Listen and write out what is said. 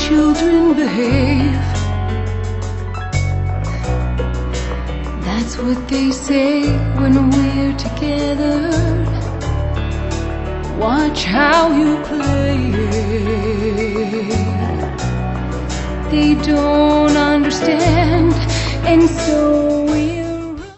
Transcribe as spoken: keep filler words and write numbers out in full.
children behave. That's what they say when we're together. Watch how you play. They don't understand, and so